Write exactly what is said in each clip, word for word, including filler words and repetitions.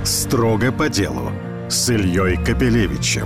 Строго по делу с Ильей Капелевичем.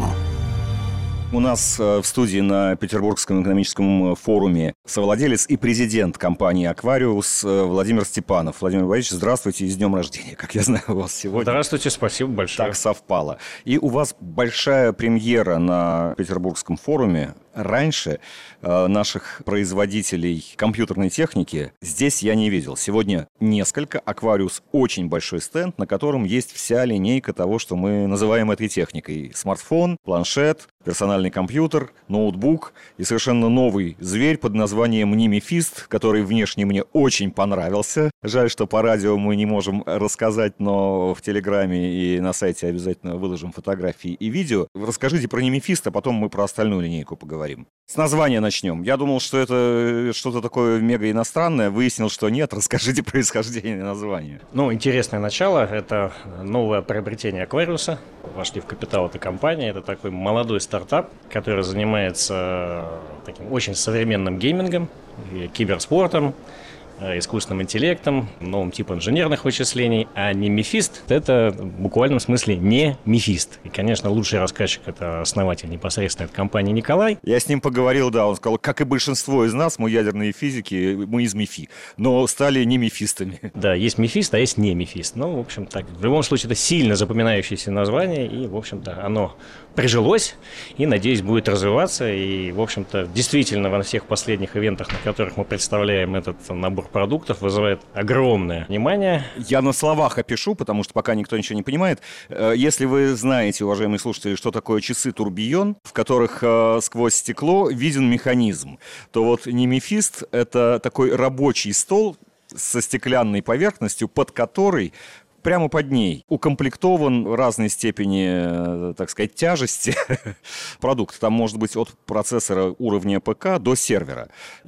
У нас в студии на Петербургском экономическом форуме совладелец и президент компании «Аквариус» Владимир Степанов. Владимир Борисович, здравствуйте и с днем рождения, как я знаю, у вас сегодня. Здравствуйте, спасибо большое. Так совпало. И у вас большая премьера на Петербургском форуме. Раньше э, наших производителей компьютерной техники здесь я не видел. Сегодня несколько. «Аквариус» — очень большой стенд, на котором есть вся линейка того, что мы называем этой техникой. Смартфон, планшет, персональный компьютер, ноутбук и совершенно новый зверь под названием Нимефист, который внешне мне очень понравился. Жаль, что по радио мы не можем рассказать, но в Телеграме и на сайте обязательно выложим фотографии и видео. Расскажите про Нимефист, а потом мы про остальную линейку поговорим. С названия начнем. Я думал, что это что-то такое мега иностранное. Выяснил, что нет. Расскажите происхождение названия. Ну, интересное начало. Это новое приобретение «Аквариуса». Вошли в капитал этой компании. Это такой молодой стартап, который занимается таким очень современным геймингом, киберспортом, искусственным интеллектом, новым типом инженерных вычислений. А Нимефист — это в буквальном смысле не мефист. И, конечно, лучший рассказчик — это основатель непосредственно этой компании Николай. Я с ним поговорил, да, он сказал, как и большинство из нас, мы ядерные физики, мы из МИФИ, но стали не мефистами. Да, есть мефист, а есть не мефист. Ну, в общем, так. В любом случае, это сильно запоминающееся название, и, в общем-то, оно прижилось и, надеюсь, будет развиваться. И, в общем-то, действительно, во всех последних ивентах, на которых мы представляем этот набор продуктов, вызывает огромное внимание. Я на словах опишу, потому что пока никто ничего не понимает. Если вы знаете, уважаемые слушатели, что такое часы Турбион, в которых сквозь стекло виден механизм, то вот Нимефист — это такой рабочий стол со стеклянной поверхностью, под которой прямо под ней укомплектован в разной степени, так сказать, тяжести продукт. Там может быть от процессора уровня ПК до сервера.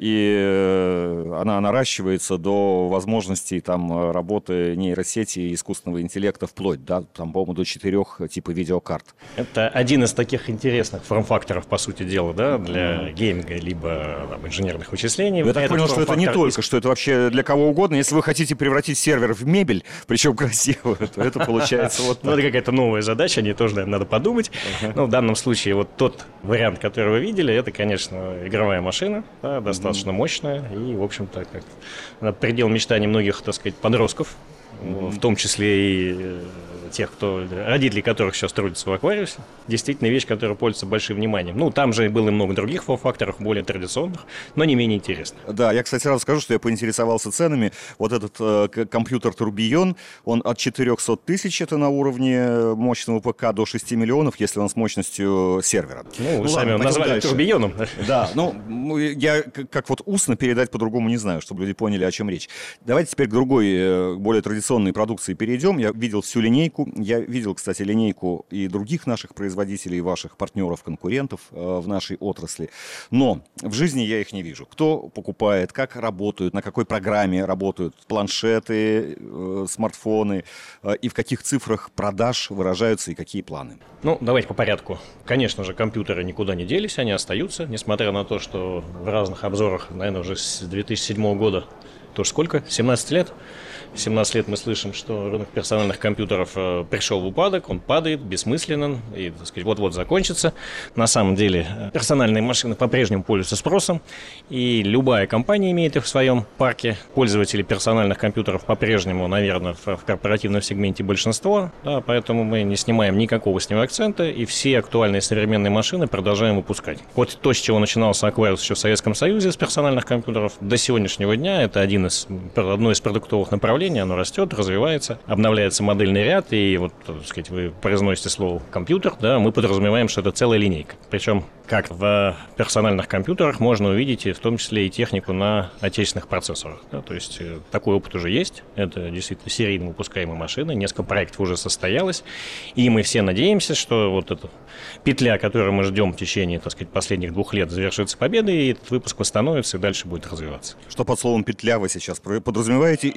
И она наращивается до возможностей там, работы нейросети и искусственного интеллекта вплоть, да, там, по-моему, до четырех типа видеокарт. Это один из таких интересных форм-факторов, по сути дела, да, для гейминга либо там, инженерных вычислений. Я так понял, что это не только, что это вообще для кого угодно. Если вы хотите превратить сервер в мебель, причем красиво, то это получается вот так. Ну, это какая-то новая задача, о ней тоже, наверное, надо подумать. Uh-huh. Но в данном случае вот тот вариант, который вы видели, это, конечно, игровая машина, да, достаточно uh-huh. мощная. И, в общем-то, как предел мечтаний многих, так сказать, подростков, uh-huh. в том числе и тех, кто, родители которых сейчас трудятся в «Аквариусе». Действительно вещь, которая пользуется большим вниманием. Ну, там же было и много других форм-факторов, более традиционных, но не менее интересных. Да, я, кстати, сразу скажу, что я поинтересовался ценами. Вот этот э, компьютер Турбион, он от четырехсот тысяч, это на уровне мощного ПК, до шести миллионов, если он с мощностью сервера. Ну, вы ну, сами ладно, назвали дальше. Турбионом. Да, ну, я как вот устно передать по-другому не знаю, чтобы люди поняли, о чем речь. Давайте теперь к другой, более традиционной продукции перейдем. Я видел всю линейку. Я видел, кстати, линейку и других наших производителей, ваших партнеров, конкурентов э, в нашей отрасли. Но в жизни я их не вижу. Кто покупает, как работают, на какой программе работают планшеты, э, смартфоны, э, и в каких цифрах продаж выражаются и какие планы? Ну, давайте по порядку. Конечно же, компьютеры никуда не делись, они остаются, несмотря на то, что в разных обзорах, наверное, уже с две тысячи седьмого года, тоже сколько? семнадцать лет? семнадцать лет мы слышим, что рынок персональных компьютеров э, пришел в упадок, он падает, бессмысленен и, так сказать, вот-вот закончится. На самом деле персональные машины по-прежнему пользуются спросом, и любая компания имеет их в своем парке. Пользователи персональных компьютеров по-прежнему, наверное, в, в корпоративном сегменте большинство, да, поэтому мы не снимаем никакого с него акцента, и все актуальные современные машины продолжаем выпускать. Вот то, с чего начинался «Аквариус» еще в Советском Союзе с персональных компьютеров, до сегодняшнего дня это один из, одно из продуктовых направлений. Оно растет, развивается, обновляется модельный ряд, и вот, так сказать, вы произносите слово «компьютер», да, мы подразумеваем, что это целая линейка. Причем как в персональных компьютерах можно увидеть, в том числе и технику на отечественных процессорах. Да, то есть такой опыт уже есть, это действительно серийно выпускаемые машины, несколько проектов уже состоялось, и мы все надеемся, что вот эта петля, которую мы ждем в течение, так сказать, последних двух лет, завершится победой, и этот выпуск восстановится и дальше будет развиваться. Что под словом «петля» вы сейчас подразумеваете, и что под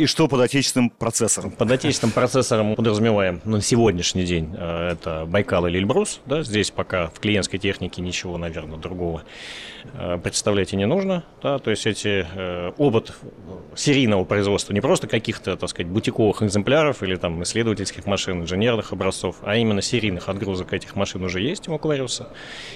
отечественным процессором. Под отечественным процессором подразумеваем на сегодняшний день это Байкал или Эльбрус. Да, здесь пока в клиентской технике ничего, наверное, другого представлять и не нужно. Да, то есть эти э, опыт серийного производства не просто каких-то, так сказать, бутиковых экземпляров или там исследовательских машин, инженерных образцов, а именно серийных отгрузок этих машин уже есть у Aquarius.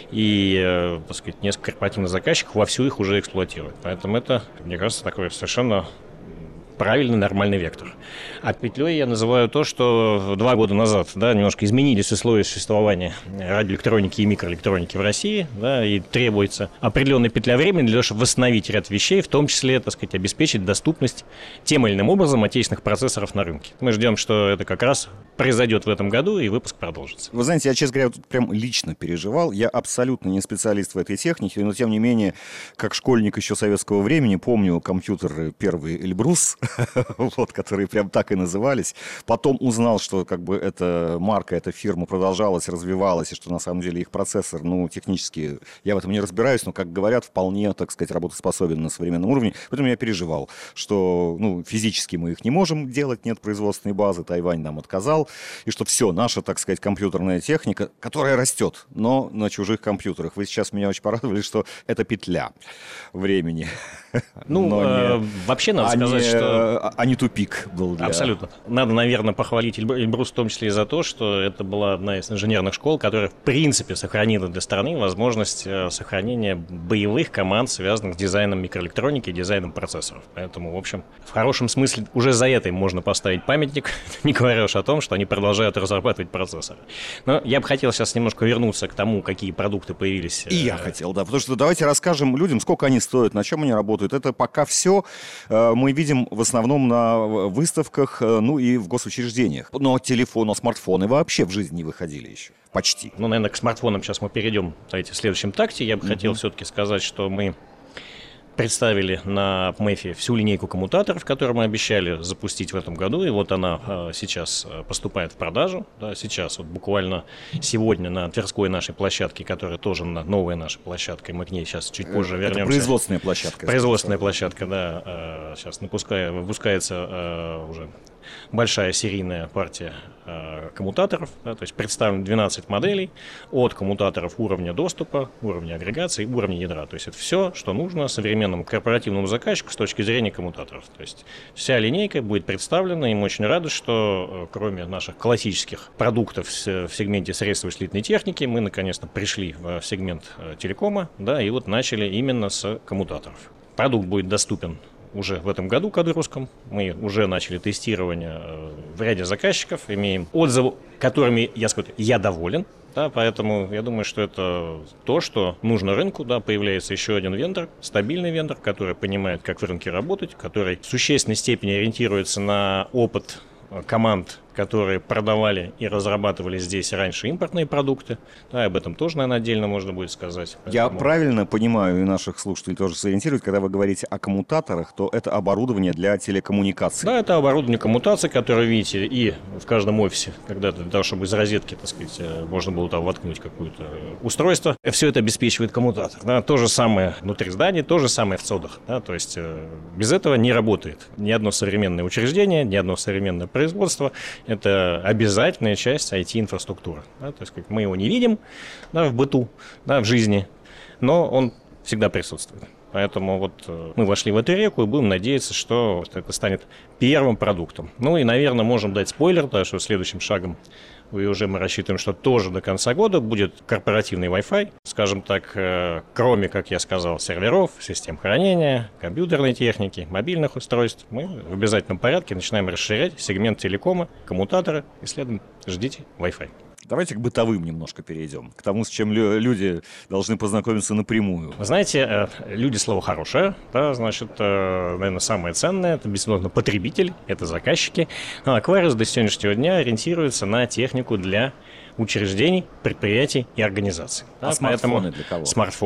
И, э, так сказать, несколько корпоративных заказчиков вовсю их уже эксплуатируют. Поэтому это, мне кажется, такой совершенно правильный, нормальный вектор. А петлей я называю то, что два года назад, да, немножко изменились условия существования радиоэлектроники и микроэлектроники в России, да, и требуется определенная петля времени для того, чтобы восстановить ряд вещей, в том числе, так сказать, обеспечить доступность тем или иным образом отечественных процессоров на рынке. Мы ждем, что это как раз произойдет в этом году, и выпуск продолжится. Вы знаете, я, честно говоря, тут прям лично переживал. Я абсолютно не специалист в этой технике, но, тем не менее, как школьник еще советского времени, помню компьютер первый Эльбрус, вот, которые прям так и назывались. Потом узнал, что как бы эта марка, эта фирма продолжалась, развивалась, и что на самом деле их процессор, ну, технически, я в этом не разбираюсь, но, как говорят, вполне, так сказать, работоспособен на современном уровне. Поэтому я переживал, что, ну, физически мы их не можем делать, нет производственной базы, Тайвань нам отказал, и что все, наша, так сказать, компьютерная техника, которая растет, но на чужих компьютерах. Вы сейчас меня очень порадовали, что это петля времени. Ну, э, не, вообще надо сказать, не, что... А не тупик был для... Абсолютно. Надо, наверное, похвалить Эльбрус в том числе и за то, что это была одна из инженерных школ, которая, в принципе, сохранила для страны возможность сохранения боевых команд, связанных с дизайном микроэлектроники и дизайном процессоров. Поэтому, в общем, в хорошем смысле уже за это им можно поставить памятник, не говоря уж о том, что они продолжают разрабатывать процессоры. Но я бы хотел сейчас немножко вернуться к тому, какие продукты появились. И я хотел, да, потому что давайте расскажем людям, сколько они стоят, на чем они работают. Это пока все мы видим в основном на выставках, ну и в госучреждениях. Но телефоны, смартфоны вообще в жизнь не выходили еще. Почти. Ну, наверное, к смартфонам сейчас мы перейдем, давайте, в следующем такте. Я бы mm-hmm. хотел все-таки сказать, что мы представили на МЭФе всю линейку коммутаторов, которую мы обещали запустить в этом году, и вот она а, сейчас поступает в продажу. Да, сейчас, вот буквально сегодня на Тверской нашей площадке, которая тоже на новая наша площадка, и мы к ней сейчас чуть позже вернемся. Это производственная площадка. Производственная площадка, да. А, сейчас напуская, выпускается а, уже большая серийная партия э, коммутаторов, да, то есть представлено двенадцать моделей от коммутаторов уровня доступа, уровня агрегации, уровня ядра. То есть это все, что нужно современному корпоративному заказчику с точки зрения коммутаторов. То есть вся линейка будет представлена, и мы очень рады, что э, кроме наших классических продуктов в, в сегменте средств вычислительной техники, мы наконец-то пришли в сегмент э, телекома, да, и вот начали именно с коммутаторов. Продукт будет доступен уже в этом году кадровском. Мы уже начали тестирование в ряде заказчиков, имеем отзывы, которыми, я скажу, я доволен. Да, поэтому я думаю, что это то, что нужно рынку. Да, появляется еще один вендор, стабильный вендор, который понимает, как в рынке работать, который в существенной степени ориентируется на опыт команд, которые продавали и разрабатывали здесь раньше импортные продукты. Да, об этом тоже, наверное, отдельно можно будет сказать. Поэтому... Я правильно понимаю, и наших слушателей тоже сориентирует, когда вы говорите о коммутаторах, то это оборудование для телекоммуникаций. Да, это оборудование коммутации, которое, видите, и в каждом офисе, когда-то для того, чтобы из розетки, так сказать, можно было там воткнуть какое-то устройство, все это обеспечивает коммутатор. Да, то же самое внутри здания, то же самое в цодах. Да, то есть без этого не работает ни одно современное учреждение, ни одно современное производство. Это обязательная часть ай ти-инфраструктуры. Да, то есть как мы его не видим, да, в быту, да, в жизни, но он всегда присутствует. Поэтому вот мы вошли в эту реку и будем надеяться, что это станет первым продуктом. Ну и, наверное, можем дать спойлер, да, что следующим шагом и уже мы рассчитываем, что тоже до конца года будет корпоративный Wi-Fi. Скажем так, кроме, как я сказал, серверов, систем хранения, компьютерной техники, мобильных устройств, мы в обязательном порядке начинаем расширять сегмент телекома, коммутаторы, и следом ждите Wi-Fi. Давайте к бытовым немножко перейдем, к тому, с чем люди должны познакомиться напрямую. Вы знаете, люди слово хорошее, да, значит, наверное, самое ценное, это, безусловно, потребитель, это заказчики. Aquarius до сегодняшнего дня ориентируется на технику для учреждений, предприятий и организаций. А да, смартфоны для кого? Смартфоны,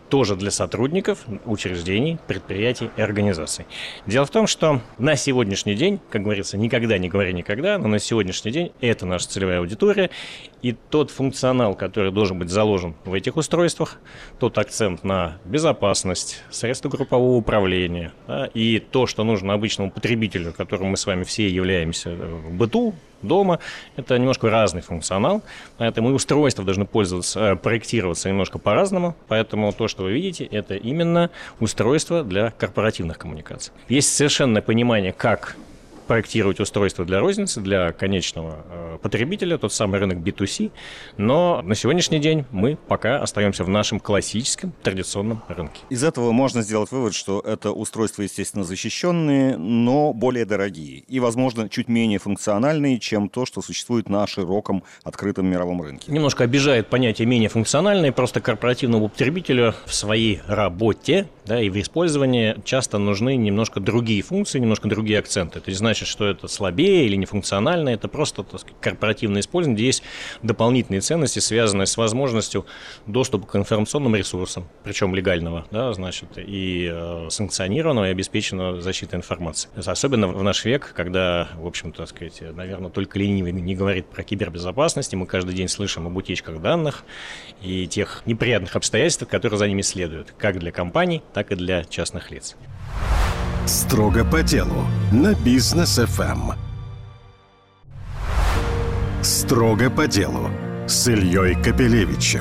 тоже для сотрудников, учреждений, предприятий и организаций. Дело в том, что на сегодняшний день, как говорится, никогда не говори никогда, но на сегодняшний день это наша целевая аудитория, и тот функционал, который должен быть заложен в этих устройствах, тот акцент на безопасность, средства группового управления, да, и то, что нужно обычному потребителю, которым мы с вами все являемся в быту, дома, это немножко разный функционал, поэтому и устройства должны пользоваться, проектироваться немножко по-разному, поэтому то, что вы видите, это именно устройство для корпоративных коммуникаций. Есть совершенное понимание, как проектировать устройства для розницы, для конечного э, потребителя, тот самый рынок би ту си, но на сегодняшний день мы пока остаемся в нашем классическом традиционном рынке. Из этого можно сделать вывод, что это устройства, естественно, защищенные, но более дорогие и, возможно, чуть менее функциональные, чем то, что существует на широком открытом мировом рынке. Немножко обижает понятие менее функциональные, просто корпоративному потребителю в своей работе, да, и в использовании часто нужны немножко другие функции, немножко другие акценты. Это не значит, что это слабее или нефункционально, это просто, так сказать, корпоративное использование, где есть дополнительные ценности, связанные с возможностью доступа к информационным ресурсам, причем легального, да, значит, и э, санкционированного, и обеспеченного защитой информации. Особенно в наш век, когда, в общем-то, так сказать, наверное, только ленивый не говорит про кибербезопасность, и мы каждый день слышим об утечках данных и тех неприятных обстоятельствах, которые за ними следуют, как для компаний, так и для частных лиц. Строго по делу на Бизнес эф эм. Строго по делу с Ильей Капелевичем.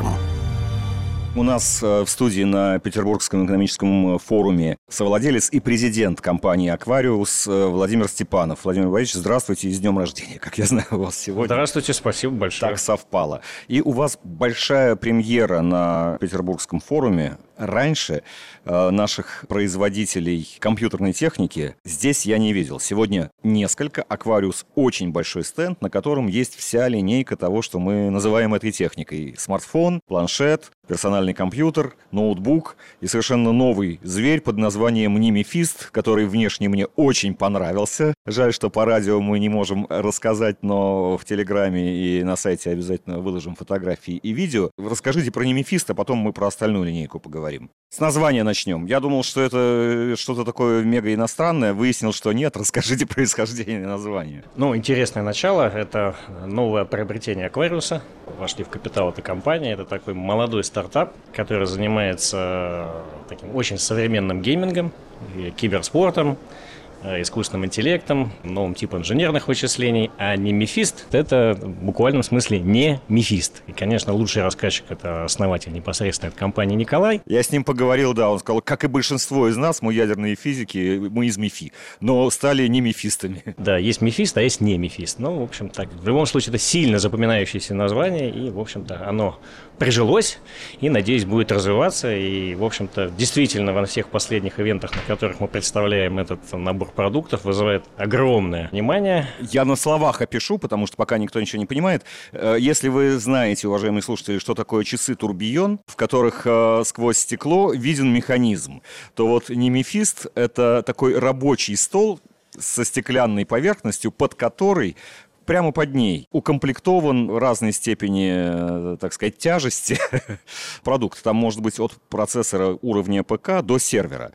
У нас в студии на Петербургском экономическом форуме совладелец и президент компании «Аквариус» Владимир Степанов. Владимир Борисович, здравствуйте и с днем рождения, как я знаю, у вас сегодня. Здравствуйте, спасибо большое. Так совпало. И у вас большая премьера на Петербургском форуме. Раньше э, наших производителей компьютерной техники здесь я не видел. Сегодня несколько. «Аквариус» очень большой стенд, на котором есть вся линейка того, что мы называем этой техникой. Смартфон, планшет, персональный компьютер, ноутбук и совершенно новый зверь под названием Нимифист, который внешне мне очень понравился. Жаль, что по радио мы не можем рассказать, но в Телеграме и на сайте обязательно выложим фотографии и видео. Расскажите про Нимифист, а потом мы про остальную линейку поговорим. С названия начнем. Я думал, что это что-то такое мега иностранное. Выяснил, что нет. Расскажите происхождение названия. Ну, интересное начало. Это новое приобретение «Аквариуса». Вошли в капитал этой компании. Это такой молодой стартап, который занимается таким очень современным геймингом, киберспортом, искусственным интеллектом, новым типом инженерных вычислений, а не Мефист – это в буквальном смысле не Мефист. И, конечно, лучший рассказчик – это основатель непосредственно этой компании Николай. Я с ним поговорил, да, он сказал, как и большинство из нас, мы ядерные физики, мы из МИФИ, но стали не мефистами. Да, есть Мефист, а есть не Мефист. Ну, в общем, так. В любом случае, это сильно запоминающееся название, и, в общем-то, оно прижилось и, надеюсь, будет развиваться. И, в общем-то, действительно, во всех последних ивентах, на которых мы представляем этот набор продуктов, вызывает огромное внимание. Я на словах опишу, потому что пока никто ничего не понимает. Если вы знаете, уважаемые слушатели, что такое часы Турбион, в которых сквозь стекло виден механизм, то вот Нимифист – это такой рабочий стол со стеклянной поверхностью, под которой прямо под ней укомплектован в разной степени, так сказать, тяжести продукт. Там может быть от процессора уровня ПК до сервера.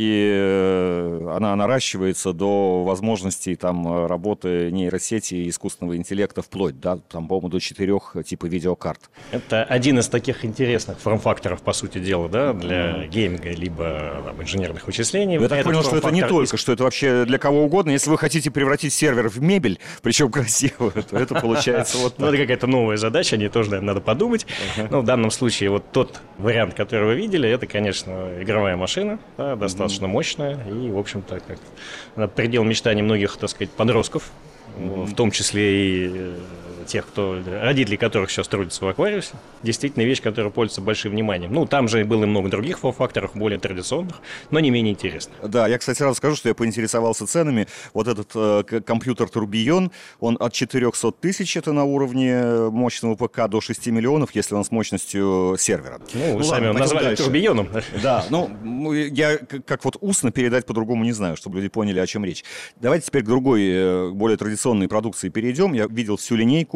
И она наращивается до возможностей там, работы нейросети и искусственного интеллекта вплоть, да, там, по-моему, до четырех типа видеокарт. Это один из таких интересных форм-факторов, по сути дела, да, для гейминга, либо там, инженерных вычислений. Я так понял, что это не только, что это вообще для кого угодно. Если вы хотите превратить сервер в мебель, причем красиво, то это получается вот так. Ну, это какая-то новая задача, о ней тоже, наверное, надо подумать. Uh-huh. Но в данном случае вот тот вариант, который вы видели, это, конечно, игровая машина, да, достаточно uh-huh. мощная и, в общем-то, как предел мечтаний многих, так сказать, подростков, uh-huh. в том числе и тех, кто, родители которых сейчас трудятся в «Аквариусе». Действительно вещь, которая пользуется большим вниманием. Ну, там же было и много других форм-факторов, более традиционных, но не менее интересных. Да, я, кстати, сразу скажу, что я поинтересовался ценами. Вот этот э, компьютер Турбион, он от четырехсот тысяч, это на уровне мощного ПК, до шести миллионов, если он с мощностью сервера. Ну, вы ну, сами его назвали дальше. Турбионом. Да, ну, я как вот устно передать по-другому не знаю, чтобы люди поняли, о чем речь. Давайте теперь к другой, более традиционной продукции перейдем. Я видел всю линейку,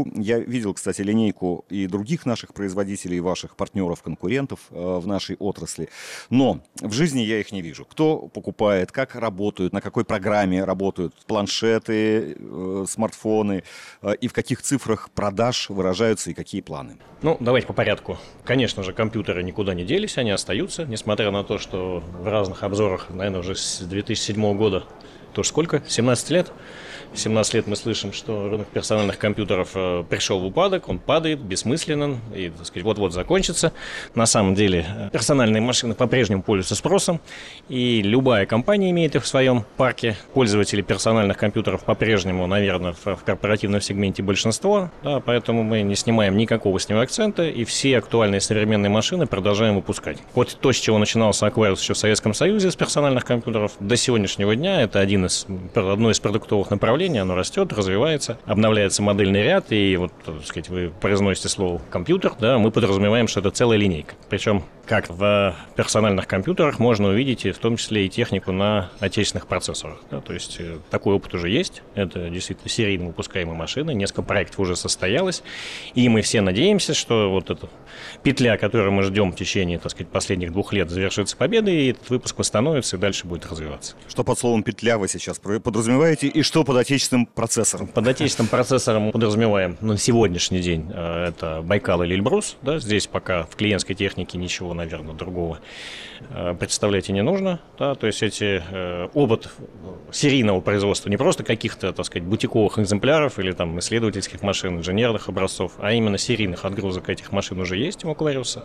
скажу, я видел, кстати, линейку и других наших производителей, ваших партнеров, конкурентов э, в нашей отрасли, но в жизни я их не вижу. Кто покупает, как работают, на какой программе работают планшеты, э, смартфоны э, и в каких цифрах продаж выражаются и какие планы? Ну, давайте по порядку. Конечно же, компьютеры никуда не делись, они остаются, несмотря на то, что в разных обзорах, наверное, уже с две тысячи седьмого года, тоже сколько? семнадцать лет? семнадцать лет мы слышим, что рынок персональных компьютеров э, пришел в упадок, он падает, бессмысленен и, так сказать, вот-вот закончится. На самом деле персональные машины по-прежнему пользуются спросом, и любая компания имеет их в своем парке. Пользователи персональных компьютеров по-прежнему, наверное, в, в корпоративном сегменте большинство, да, поэтому мы не снимаем никакого с него акцента, и все актуальные современные машины продолжаем выпускать. Вот то, с чего начинался Aquarius еще в Советском Союзе с персональных компьютеров, до сегодняшнего дня это один из, одно из продуктовых направлений. Оно растет, развивается, обновляется модельный ряд, и вот, так сказать, вы произносите слово «компьютер», да, мы подразумеваем, что это целая линейка. Причем как в персональных компьютерах можно увидеть, в том числе и технику на отечественных процессорах. Да, то есть такой опыт уже есть, это действительно серийно выпускаемые машины, несколько проектов уже состоялось, и мы все надеемся, что вот эта петля, которую мы ждем в течение, так сказать, последних двух лет, завершится победой, и этот выпуск восстановится и дальше будет развиваться. Что под словом «петля» вы сейчас подразумеваете, и что под отечественным процессором? Под отечественным процессором мы подразумеваем на сегодняшний день это Байкал или Эльбрус. Да, здесь пока в клиентской технике ничего, наверное, другого представлять и не нужно. Да, то есть эти э, опыт серийного производства не просто каких-то, так сказать, бутиковых экземпляров или там исследовательских машин, инженерных образцов, а именно серийных отгрузок этих машин уже есть у Aquarius.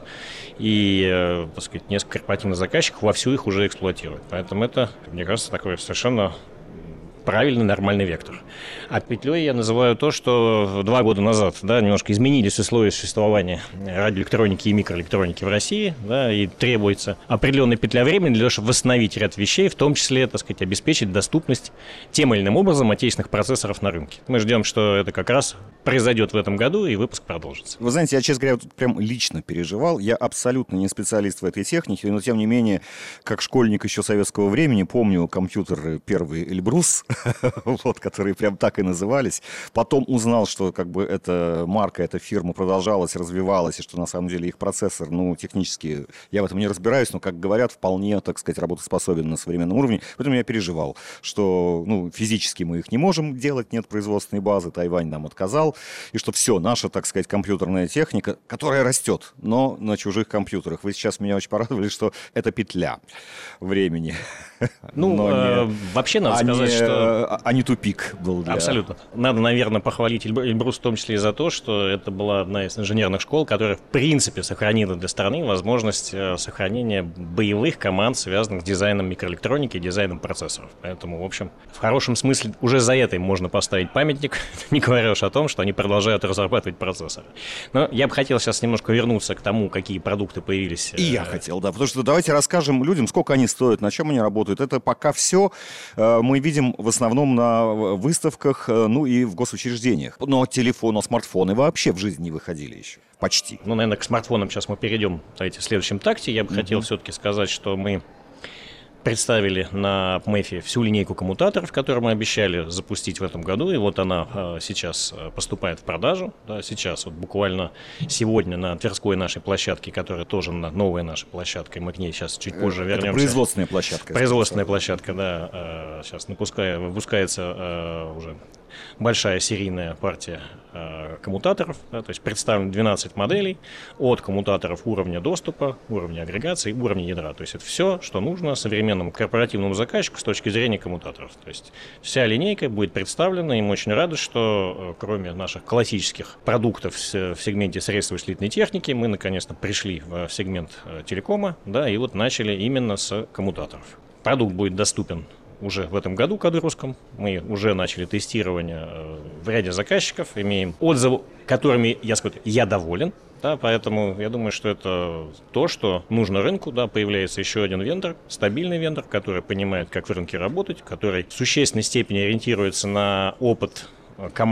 И, э, так сказать, несколько корпоративных заказчиков вовсю их уже эксплуатируют. Поэтому это, мне кажется, такой совершенно правильный, нормальный вектор. А петлей я называю то, что два года назад, да, немножко изменились условия существования радиоэлектроники и микроэлектроники в России, да, и требуется определенная петля времени для того, чтобы восстановить ряд вещей, в том числе, так сказать, обеспечить доступность тем или иным образом отечественных процессоров на рынке. Мы ждем, что это как раз произойдет в этом году, и выпуск продолжится. Вы знаете, я, честно говоря, тут прям лично переживал. Я абсолютно не специалист в этой технике, но, тем не менее, как школьник еще советского времени, помню компьютер первый Эльбрус, вот, которые прям так и назывались. Потом узнал, что как бы эта марка, эта фирма продолжалась, развивалась, и что на самом деле их процессор, ну, технически, я в этом не разбираюсь, но, как говорят, вполне, так сказать, работоспособен на современном уровне. Поэтому я переживал, что, ну, физически мы их не можем делать, нет производственной базы, Тайвань нам отказал, и что все, наша, так сказать, компьютерная техника, которая растет, но на чужих компьютерах. Вы сейчас меня очень порадовали, что это петля времени. Ну, э, не, вообще надо а сказать, не, что... А не тупик был для... Абсолютно. Надо, наверное, похвалить Эльбрус в том числе и за то, что это была одна из инженерных школ, которая, в принципе, сохранила для страны возможность сохранения боевых команд, связанных с дизайном микроэлектроники и дизайном процессоров. Поэтому, в общем, в хорошем смысле уже за это им можно поставить памятник, не говоря уж о том, что они продолжают разрабатывать процессоры. Но я бы хотел сейчас немножко вернуться к тому, какие продукты появились. И я хотел, да, потому что давайте расскажем людям, сколько они стоят, на чем они работают. Это пока все мы видим в основном на выставках, ну и в госучреждениях. Но телефон, но смартфоны вообще в жизнь не выходили еще. Почти. Ну, наверное, к смартфонам сейчас мы перейдем, давайте, в следующем такте. Я бы mm-hmm. хотел все-таки сказать, что мы представили на МЭФе всю линейку коммутаторов, которую мы обещали запустить в этом году, и вот она э, сейчас поступает в продажу. Да, сейчас, вот буквально сегодня на Тверской нашей площадке, которая тоже на новая наша площадка, и мы к ней сейчас чуть позже вернемся. Это производственная площадка. Производственная площадка, да. Э, сейчас напуская, выпускается э, уже большая серийная партия э, коммутаторов, да, то есть представлено двенадцать моделей от коммутаторов уровня доступа, уровня агрегации, уровня ядра. То есть это все, что нужно современному корпоративному заказчику с точки зрения коммутаторов. То есть вся линейка будет представлена, и мы очень рады, что э, кроме наших классических продуктов в, в сегменте средств вычислительной техники, мы наконец-то пришли в сегмент э, телекома, да, и вот начали именно с коммутаторов. Продукт будет доступен уже в этом году кадровском. Мы уже начали тестирование в ряде заказчиков, имеем отзывы, которыми, я скажу, я доволен. Да, поэтому я думаю, что это то, что нужно рынку. Да, появляется еще один вендор, стабильный вендор, который понимает, как в рынке работать, который в существенной степени ориентируется на опыт команд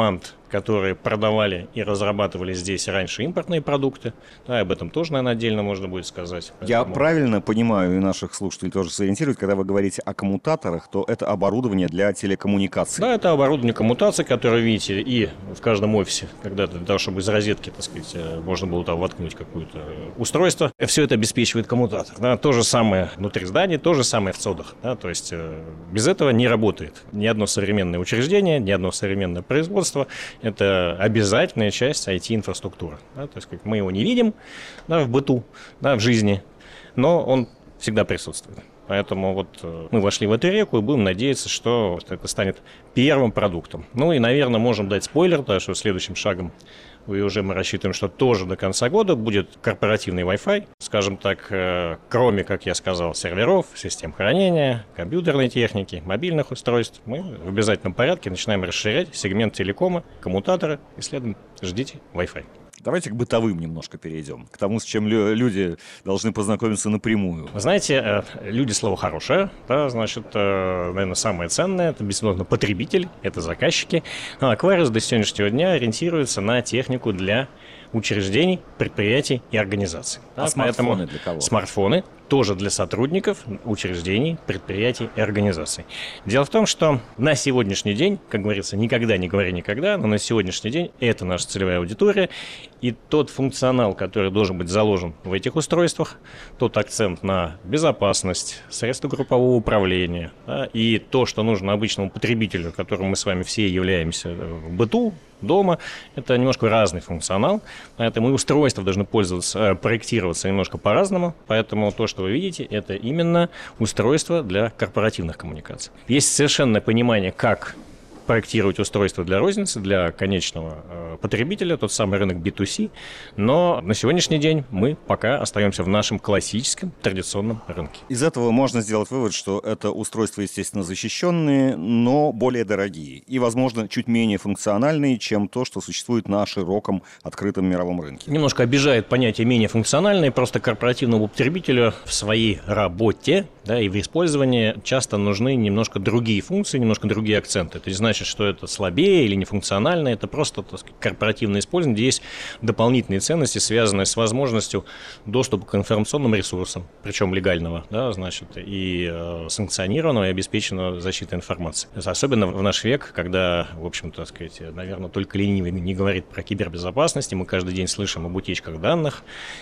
которые продавали и разрабатывали здесь раньше импортные продукты. Да, об этом тоже, наверное, отдельно можно будет сказать. Я Поэтому... правильно понимаю, и наших слушателей тоже сориентирует, когда вы говорите о коммутаторах, то это оборудование для телекоммуникаций. Да, это оборудование коммутации, которое видите и в каждом офисе, когда для того, чтобы из розетки, так сказать, можно было там воткнуть какое-то устройство. Все это обеспечивает коммутатор. Да, то же самое внутри здания, то же самое в цодах. Да, то есть без этого не работает ни одно современное учреждение, ни одно современное производство. Это обязательная часть ай ти-инфраструктуры. Да, то есть как мы его не видим, да, в быту, да, в жизни, но он всегда присутствует. Поэтому вот мы вошли в эту реку и будем надеяться, что это станет первым продуктом. Ну и, наверное, можем дать спойлер, да, что следующим шагом и уже мы рассчитываем, что тоже до конца года будет корпоративный Wi-Fi. Скажем так, кроме, как я сказал, серверов, систем хранения, компьютерной техники, мобильных устройств, мы в обязательном порядке начинаем расширять сегмент телекома, коммутатора и следом ждите Wi-Fi. Давайте к бытовым немножко перейдем, к тому, с чем лю- люди должны познакомиться напрямую. Вы знаете, люди слово хорошее, да, значит, наверное, самое ценное, это, безусловно, потребитель, это заказчики. А Aquarius до сегодняшнего дня ориентируется на технику для учреждений, предприятий и организаций. А да, смартфоны для кого? Смартфоны тоже для сотрудников, учреждений, предприятий и организаций. Дело в том, что на сегодняшний день, как говорится, никогда не говори никогда, но на сегодняшний день это наша целевая аудитория, и тот функционал, который должен быть заложен в этих устройствах, тот акцент на безопасность, средства группового управления, да, и то, что нужно обычному потребителю, которым мы с вами все являемся в быту, дома, это немножко разный функционал, поэтому и устройства должны пользоваться, проектироваться немножко по-разному, поэтому то, что вы видите, это именно устройство для корпоративных коммуникаций. Есть совершенное понимание, как проектировать устройства для розницы, для конечного э, потребителя, тот самый рынок би ту си, но на сегодняшний день мы пока остаемся в нашем классическом традиционном рынке. Из этого можно сделать вывод, что это устройства, естественно, защищенные, но более дорогие и, возможно, чуть менее функциональные, чем то, что существует на широком открытом мировом рынке. Немножко обижает понятие менее функциональное, просто корпоративному потребителю в своей работе, да, и в использовании часто нужны немножко другие функции, немножко другие акценты. Это не значит, что это слабее или нефункционально, это просто, так сказать, корпоративное использование, где есть дополнительные ценности, связанные с возможностью доступа к информационным ресурсам, причем легального, да, значит, и э, санкционированного, и обеспеченного защитой информации. Особенно в наш век, когда, в общем-то, так сказать, наверное, только ленивый не говорит про кибербезопасность, и мы каждый день слышим об утечках данных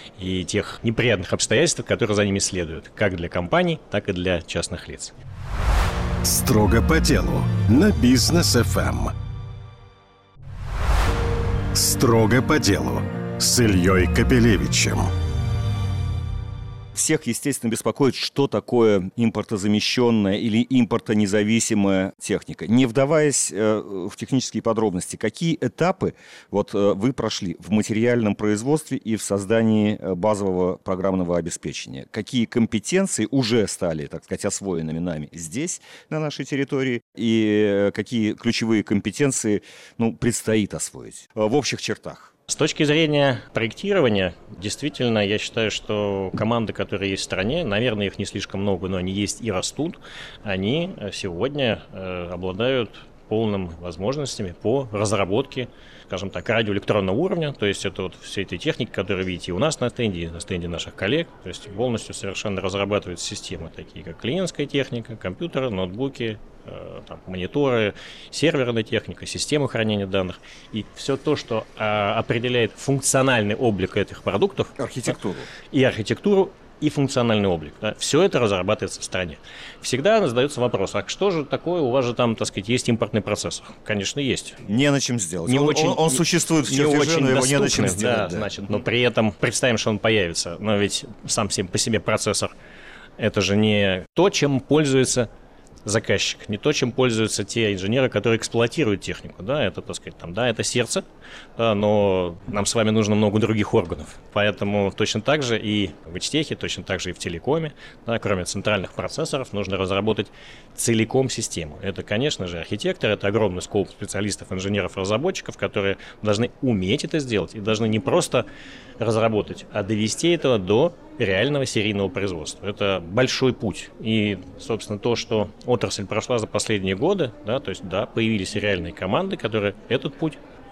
и тех неприятных обстоятельствах, которые за ними следуют, как для компаний, так и для частных лиц. Строго по делу на Бизнес эф эм. Строго по делу с Ильей Капелевичем. Всех, естественно, беспокоит, что такое импортозамещенная или импортонезависимая техника. Не вдаваясь э, в технические подробности, какие этапы вот, э, вы прошли в материальном производстве и в создании базового программного обеспечения? Какие компетенции уже стали, так сказать, освоенными нами здесь, на нашей территории, и э, какие ключевые компетенции ну, предстоит освоить э, в общих чертах? С точки зрения проектирования, действительно, я считаю, что команды, которые есть в стране, наверное, их не слишком много, но они есть и растут, они сегодня э, обладают полными возможностями по разработке, скажем так, радиоэлектронного уровня, то есть это вот все эти техники, которые видите у нас на стенде, на стенде наших коллег, то есть полностью совершенно разрабатываются системы, такие как клиентская техника, компьютеры, ноутбуки, э, там, мониторы, серверная техника, системы хранения данных и все то, что э, определяет функциональный облик этих продуктов. Архитектуру. И архитектуру, и функциональный облик. Да, все это разрабатывается в стране. Всегда задается вопрос, а что же такое, у вас же там, так сказать, есть импортный процессор? Конечно, есть. Не на чем сделать. Не он, очень, он, он существует в не чертеже, очень но его не на чем доступный, сделать. да, Да. значит, но при этом представим, что он появится. Но ведь сам по себе процессор – это же не то, чем пользуется заказчик, не то, чем пользуются те инженеры, которые эксплуатируют технику. Да, это, так сказать, там, да, это сердце, да, но нам с вами нужно много других органов. Поэтому точно так же и в ИЧтехе, точно так же и в телекоме, да, кроме центральных процессоров, нужно разработать целиком систему. Это, конечно же, архитектор, это огромный скоп специалистов, инженеров, разработчиков, которые должны уметь это сделать и должны не просто разработать, а довести этого до реального серийного производства. Это большой путь. И, собственно, то, что отрасль прошла за последние годы, да, то есть, да, появились реальные команды, которые этот путь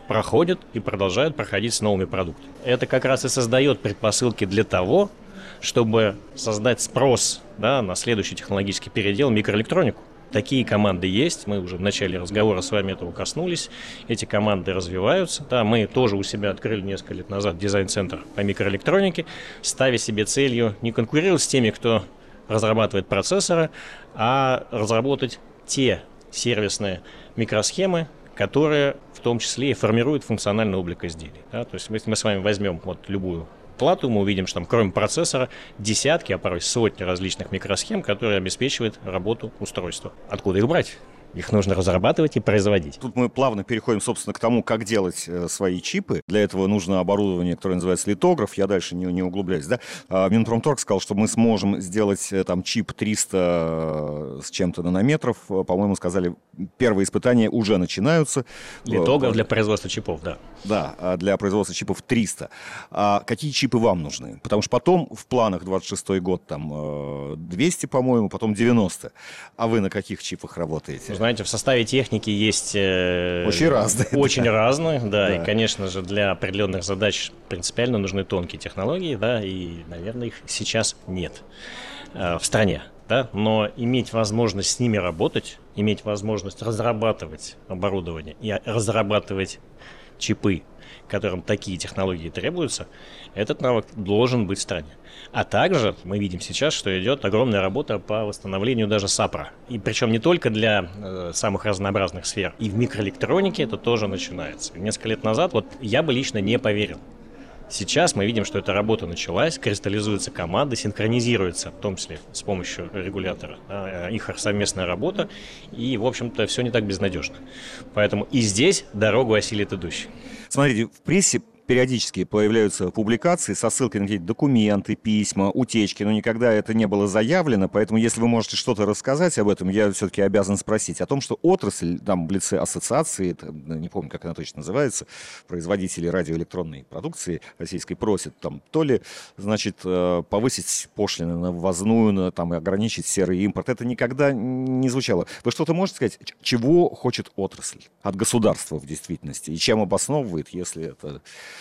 проходят и продолжают проходить с новыми продуктами. Это как раз и создает предпосылки для того, чтобы создать спрос, да, на следующий технологический передел микроэлектронику. Такие команды есть, мы уже в начале разговора с вами этого коснулись, эти команды развиваются. Да, мы тоже у себя открыли несколько лет назад дизайн-центр по микроэлектронике, ставя себе целью не конкурировать с теми, кто разрабатывает процессоры, а разработать те сервисные микросхемы, которые в том числе и формируют функциональный облик изделий. Да, то есть если мы с вами возьмем вот любую плату, мы увидим, что там кроме процессора десятки, а порой сотни различных микросхем, которые обеспечивают работу устройства. Откуда их брать? Их нужно разрабатывать и производить. Тут мы плавно переходим, собственно, к тому, как делать э, свои чипы. Для этого нужно оборудование, которое называется литограф. Я дальше не, не углубляюсь. Да? А Минпромторг сказал, что мы сможем сделать э, там чип триста с чем-то нанометров. По-моему, сказали, первые испытания уже начинаются. Литограф для производства чипов, да. Да, для производства чипов триста. А какие чипы вам нужны? Потому что потом в планах двадцать шестой год там двести, по-моему, потом девяносто. А вы на каких чипах работаете? Знаете, в составе техники есть э, очень разные, очень да. разные, да, да. И, конечно же, для определенных задач принципиально нужны тонкие технологии, да, и, наверное, их сейчас нет э, в стране, да, но иметь возможность с ними работать, иметь возможность разрабатывать оборудование и разрабатывать чипы, которым такие технологии требуются, этот навык должен быть в стране. А также мы видим сейчас, что идет огромная работа по восстановлению даже САПРа. И причем не только для э, самых разнообразных сфер. И в микроэлектронике это тоже начинается. И несколько лет назад вот я бы лично не поверил. Сейчас мы видим, что эта работа началась, кристаллизуются команды, синхронизируется, в том числе с помощью регулятора, да, их совместная работа, и, в общем-то, все не так безнадежно. Поэтому и здесь дорогу осилит идущий. Смотрите, в прессе периодически появляются публикации со ссылкой на какие-то документы, письма, утечки, но никогда это не было заявлено, поэтому если вы можете что-то рассказать об этом, я все-таки обязан спросить о том, что отрасль, там в лице ассоциации, это, не помню, как она точно называется, производители радиоэлектронной продукции российской просят там то ли, значит, повысить пошлины на ввозную, на, там, ограничить серый импорт. Это никогда не звучало. Вы что-то можете сказать, чего хочет отрасль от государства в действительности и чем обосновывает, если это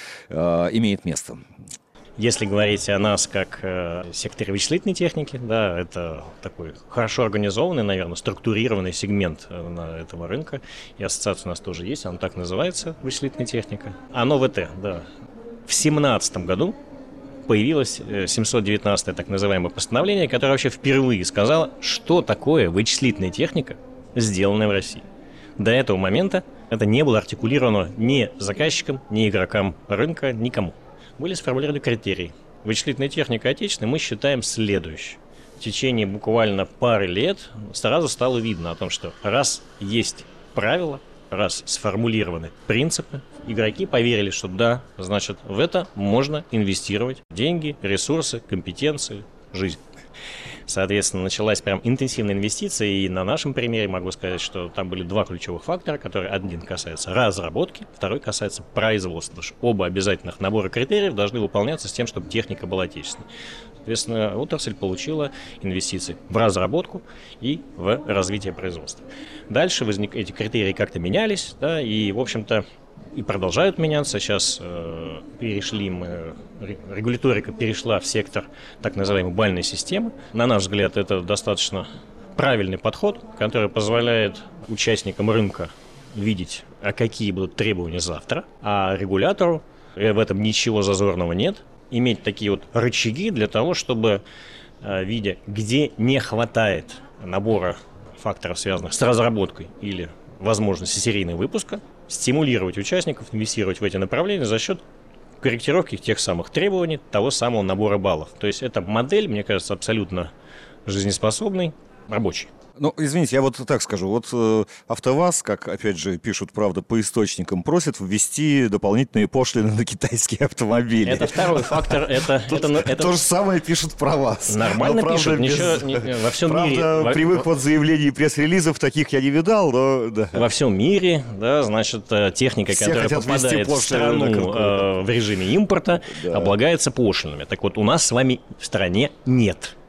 имеет место? Если говорить о нас как э, секторе вычислительной техники, да, это такой хорошо организованный, наверное, структурированный сегмент э, на этого рынка. И ассоциация у нас тоже есть, она так называется, вычислительная техника. Оно ВТ, да. В две тысячи семнадцатом году появилось семьсот девятнадцатое так называемое постановление, которое вообще впервые сказало, что такое вычислительная техника, сделанная в России. До этого момента это не было артикулировано ни заказчикам, ни игрокам рынка, никому. Были сформулированы критерии. Вычислительная техника отечественная мы считаем следующее. В течение буквально пары лет сразу стало видно о том, что раз есть правила, раз сформулированы принципы, игроки поверили, что да, значит, в это можно инвестировать деньги, ресурсы, компетенции, жизнь. Соответственно, началась прям интенсивная инвестиция, и на нашем примере могу сказать, что там были два ключевых фактора, которые один касается разработки, второй касается производства. Потому что оба обязательных набора критериев должны выполняться с тем, чтобы техника была отечественной. Соответственно, отрасль получила инвестиции в разработку и в развитие производства. Дальше возник, эти критерии как-то менялись, да, и, в общем-то, и продолжают меняться. Сейчас э, перешли мы, регуляторика перешла в сектор так называемой бальной системы. На наш взгляд, это достаточно правильный подход, который позволяет участникам рынка видеть, а какие будут требования завтра, а регулятору, э, в этом ничего зазорного нет, иметь такие вот рычаги для того, чтобы, э, видя, где не хватает набора факторов, связанных с разработкой или возможности серийного выпуска, стимулировать участников инвестировать в эти направления за счет корректировки тех самых требований, того самого набора баллов. То есть эта модель, мне кажется, абсолютно жизнеспособной, рабочей. Ну, извините, я вот так скажу. Вот э, АвтоВАЗ, как, опять же, пишут, правда, по источникам, просит ввести дополнительные пошлины на китайские автомобили. Это второй фактор. Это, это, это... То же самое пишут про вас. Нормально но, правда, пишут. Без... Ничего, не, во всем правда, мире... Правда, прямых вот заявлений и пресс-релизов таких я не видал, но... Да. Во всем мире, да, значит, техника, все которая попадает в страну э, в режиме импорта, да, облагается пошлинами. Так вот, у нас с вами в стране нет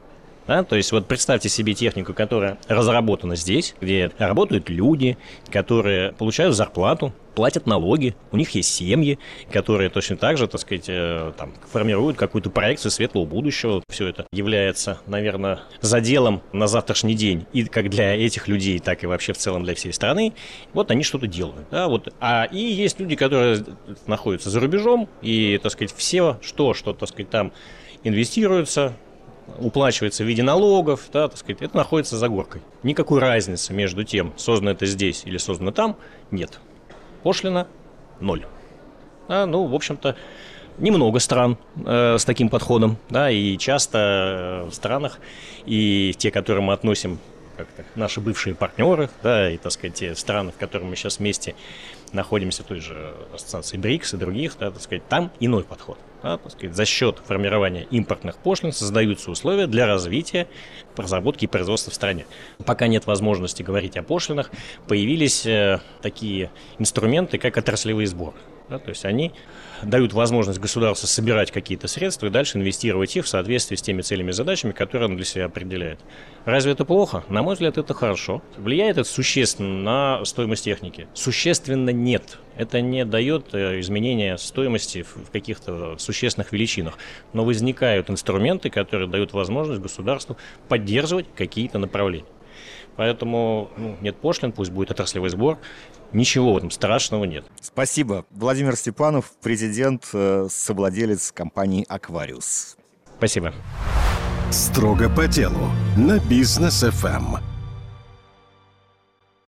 Да? То есть вот представьте себе технику, которая разработана здесь, где работают люди, которые получают зарплату, платят налоги, у них есть семьи, которые точно так же, так сказать, э, там, формируют какую-то проекцию светлого будущего. Все это является, наверное, заделом на завтрашний день, и как для этих людей, так и вообще в целом для всей страны. Вот они что-то делают. Да? Вот. А и есть люди, которые находятся за рубежом, и, так сказать, все, что, что, так сказать, там инвестируется, уплачивается в виде налогов, да, так сказать, это находится за горкой. Никакой разницы между тем, создано это здесь или создано там, нет. Пошлина – ноль. А, ну, в общем-то, немного стран э, с таким подходом, да, и часто э, в странах, и те, к которым мы относим как-то наши бывшие партнеры, да, и, так сказать, те страны, в которых мы сейчас вместе находимся, той же ассоциации БРИКС и других, да, так сказать, там иной подход. Да, так сказать, за счет формирования импортных пошлин создаются условия для развития разработки и производства в стране. Пока нет возможности говорить о пошлинах, появились э, такие инструменты, как отраслевые сборы. Да, то есть они дают возможность государству собирать какие-то средства и дальше инвестировать их в соответствии с теми целями и задачами, которые оно для себя определяет. Разве это плохо? На мой взгляд, это хорошо. Влияет это существенно на стоимость техники? Существенно нет. Это не дает изменения стоимости в каких-то существенных величинах. Но возникают инструменты, которые дают возможность государству поддерживать какие-то направления. Поэтому ну, нет пошлин, пусть будет отраслевой сбор. Ничего в этом страшного нет. Спасибо. Владимир Степанов, президент, э, совладелец компании «Аквариус». Спасибо. Строго по делу на Бизнес эф эм.